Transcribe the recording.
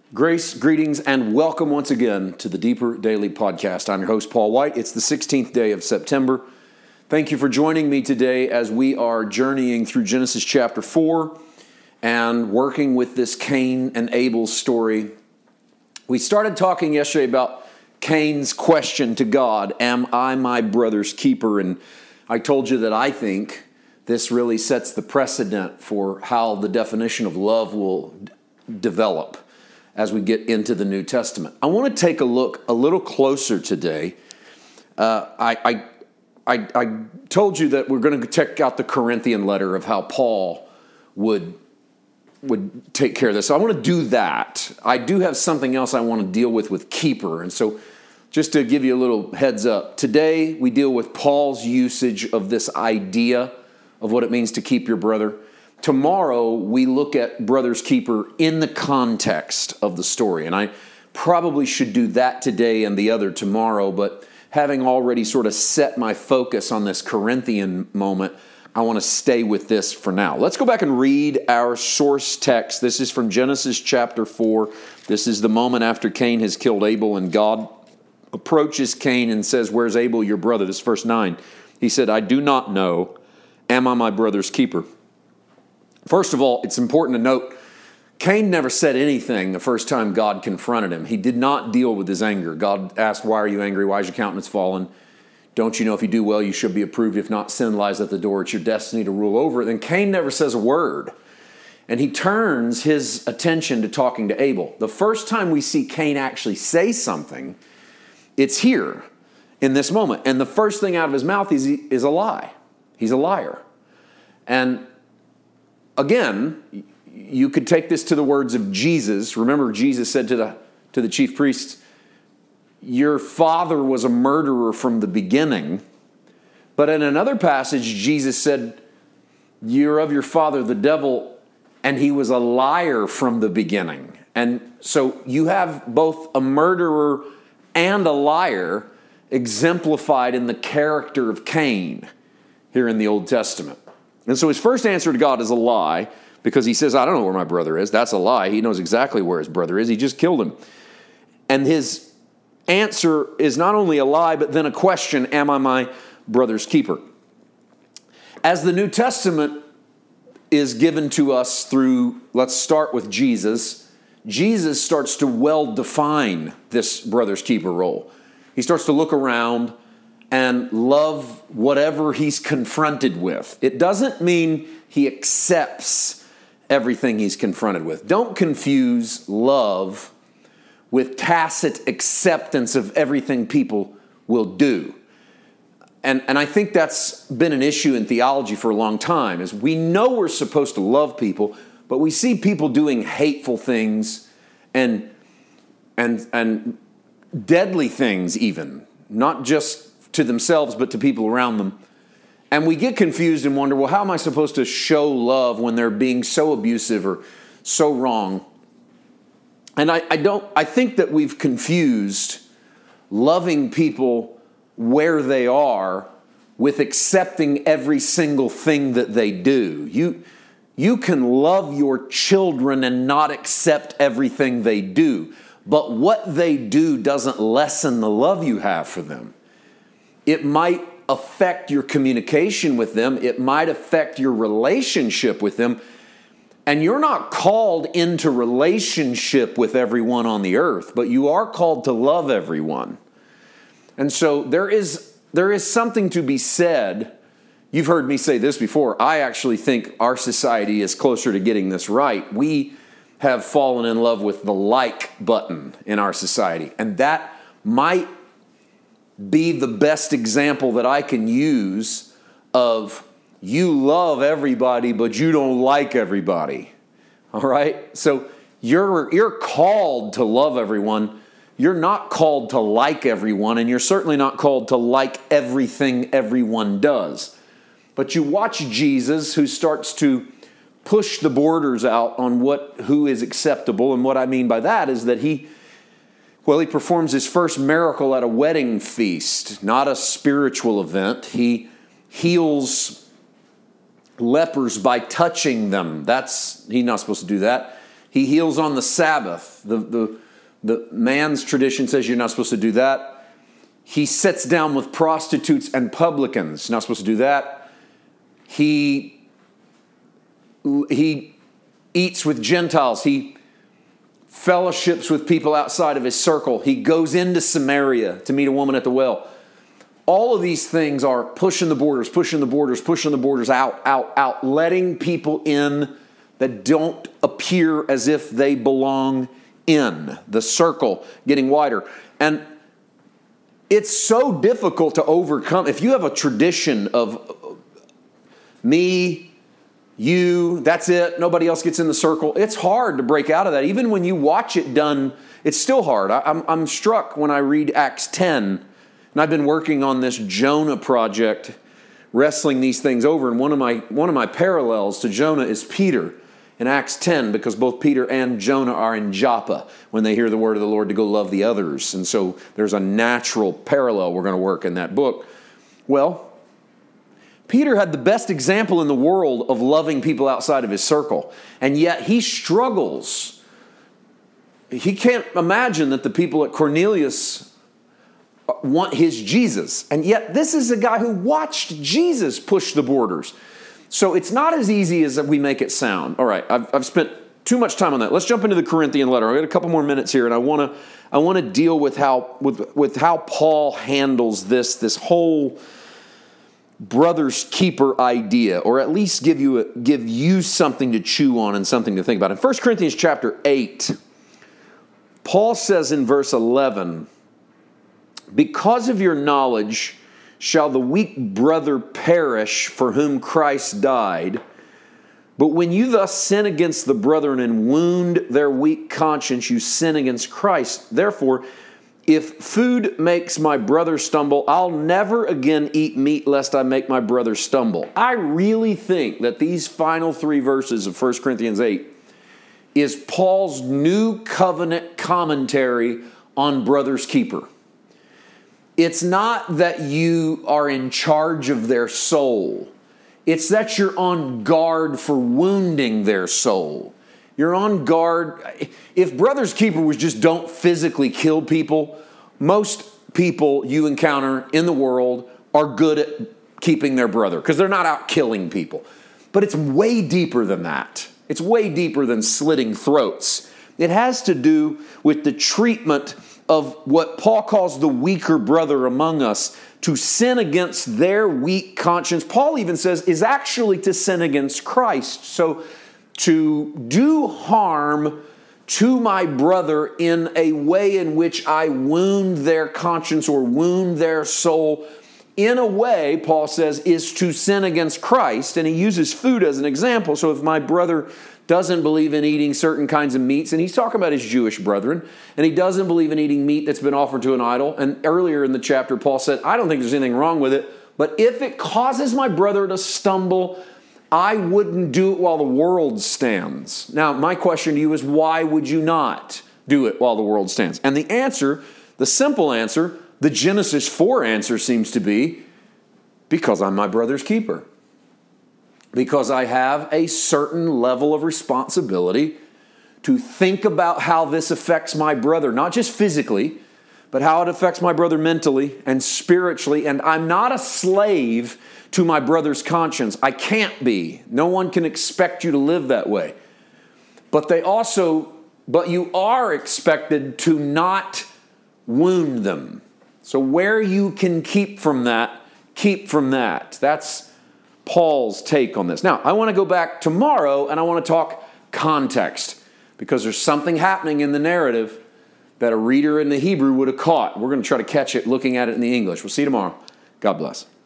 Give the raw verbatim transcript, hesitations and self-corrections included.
Grace, greetings, and welcome once again to the Deeper Daily Podcast. I'm your host, Paul White. It's the sixteenth day of September. Thank you for joining me today as we are journeying through Genesis chapter four and working with this Cain and Abel story. We started talking yesterday about Cain's question to God, am I my brother's keeper? And I told you that I think this really sets the precedent for how the definition of love will d- develop as we get into the New Testament. I want to take a look a little closer today. Uh, I, I, I, I told you that we're going to check out the Corinthian letter of how Paul would, would take care of this. So I want to do that. I do have something else I want to deal with with keeper. And so just to give you a little heads up, today we deal with Paul's usage of this idea of what it means to keep your brother. Tomorrow, we look at brother's keeper in the context of the story. And I probably should do that today and the other tomorrow, but having already sort of set my focus on this Corinthian moment, I want to stay with this for now. Let's go back and read our source text. This is from Genesis chapter four. This is the moment after Cain has killed Abel, and God approaches Cain and says, "Where's Abel, your brother?" This is verse nine. He said, "I do not know. Am I my brother's keeper?" First of all, it's important to note, Cain never said anything the first time God confronted him. He did not deal with his anger. God asked, "Why are you angry? Why is your countenance fallen? Don't you know if you do well, you should be approved? If not, sin lies at the door. It's your destiny to rule over it." Then Cain never says a word. And he turns his attention to talking to Abel. The first time we see Cain actually say something, it's here in this moment. And the first thing out of his mouth is, is a lie. He's a liar. And again, you could take this to the words of Jesus. Remember, Jesus said to the to the chief priests, "Your father was a murderer from the beginning." But in another passage, Jesus said, "You're of your father, the devil, and he was a liar from the beginning." And so you have both a murderer and a liar exemplified in the character of Cain here in the Old Testament. And so his first answer to God is a lie, because he says, "I don't know where my brother is." That's a lie. He knows exactly where his brother is. He just killed him. And his answer is not only a lie, but then a question, am I my brother's keeper? As the New Testament is given to us through, let's start with Jesus, Jesus starts to well define this brother's keeper role. He starts to look around and love whatever he's confronted with. It doesn't mean he accepts everything he's confronted with. Don't confuse love with tacit acceptance of everything people will do. And, and I think that's been an issue in theology for a long time, is we know we're supposed to love people, but we see people doing hateful things and, and, and deadly things even, not just to themselves, but to people around them. And we get confused and wonder, well, how am I supposed to show love when they're being so abusive or so wrong? And I, I don't, I think that we've confused loving people where they are with accepting every single thing that they do. You, you can love your children and not accept everything they do, but what they do doesn't lessen the love you have for them. It might affect your communication with them. It might affect your relationship with them. And you're not called into relationship with everyone on the earth, but you are called to love everyone. And so there is, there is something to be said. You've heard me say this before. I actually think our society is closer to getting this right. We have fallen in love with the like button in our society. And that might be the best example that I can use of you love everybody, but you don't like everybody. All right? So you're, you're called to love everyone. You're not called to like everyone, and you're certainly not called to like everything everyone does. But you watch Jesus, who starts to push the borders out on what who is acceptable. And what I mean by that is that he Well, he performs his first miracle at a wedding feast, not a spiritual event. He heals lepers by touching them. That's, he's not supposed to do that. He heals on the Sabbath. The, the, the man's tradition says you're not supposed to do that. He sits down with prostitutes and publicans. Not supposed to do that. He, he eats with Gentiles. He fellowships with people outside of his circle. He goes into Samaria to meet a woman at the well. All of these things are pushing the borders, pushing the borders, pushing the borders out, out, out, letting people in that don't appear as if they belong in. The circle getting wider. And it's so difficult to overcome. If you have a tradition of me, you, that's it, nobody else gets in the circle, it's hard to break out of that. Even when you watch it done, it's still hard. I, I'm, I'm struck when I read Acts ten, and I've been working on this Jonah project, wrestling these things over, and one of my one of my parallels to Jonah is Peter in Acts ten, because both Peter and Jonah are in Joppa when they hear the word of the Lord to go love the others. And so there's a natural parallel we're going to work in that book. Well, Peter had the best example in the world of loving people outside of his circle, and yet he struggles. He can't imagine that the people at Cornelius want his Jesus, and yet this is a guy who watched Jesus push the borders. So it's not as easy as we make it sound. All right, I've, I've spent too much time on that. Let's jump into the Corinthian letter. I've got a couple more minutes here, and I want to I want to deal with how with with how Paul handles this this whole brother's keeper idea, or at least give you a, give you something to chew on and something to think about. In First Corinthians chapter eight, Paul says in verse eleven, "Because of your knowledge shall the weak brother perish for whom Christ died. But when you thus sin against the brethren and wound their weak conscience, you sin against Christ. Therefore, if food makes my brother stumble, I'll never again eat meat lest I make my brother stumble." I really think that these final three verses of First Corinthians eight is Paul's new covenant commentary on brother's keeper. It's not that you are in charge of their soul. It's that you're on guard for wounding their soul. You're on guard. If brother's keeper was just don't physically kill people, most people you encounter in the world are good at keeping their brother because they're not out killing people. But it's way deeper than that. It's way deeper than slitting throats. It has to do with the treatment of what Paul calls the weaker brother among us. To sin against their weak conscience, Paul even says, is actually to sin against Christ. So to do harm to my brother in a way in which I wound their conscience or wound their soul, in a way, Paul says, is to sin against Christ. And he uses food as an example. So if my brother doesn't believe in eating certain kinds of meats, and he's talking about his Jewish brethren, and he doesn't believe in eating meat that's been offered to an idol. And earlier in the chapter, Paul said, I don't think there's anything wrong with it, but if it causes my brother to stumble, I wouldn't do it while the world stands. Now, my question to you is, why would you not do it while the world stands? And the answer, the simple answer, the Genesis four answer seems to be, because I'm my brother's keeper. Because I have a certain level of responsibility to think about how this affects my brother, not just physically, but how it affects my brother mentally and spiritually. And I'm not a slave to my brother's conscience. I can't be. No one can expect you to live that way. But they also, but you are expected to not wound them. So where you can keep from that, keep from that. That's Paul's take on this. Now, I want to go back tomorrow and I want to talk context, because there's something happening in the narrative that a reader in the Hebrew would have caught. We're going to try to catch it looking at it in the English. We'll see you tomorrow. God bless.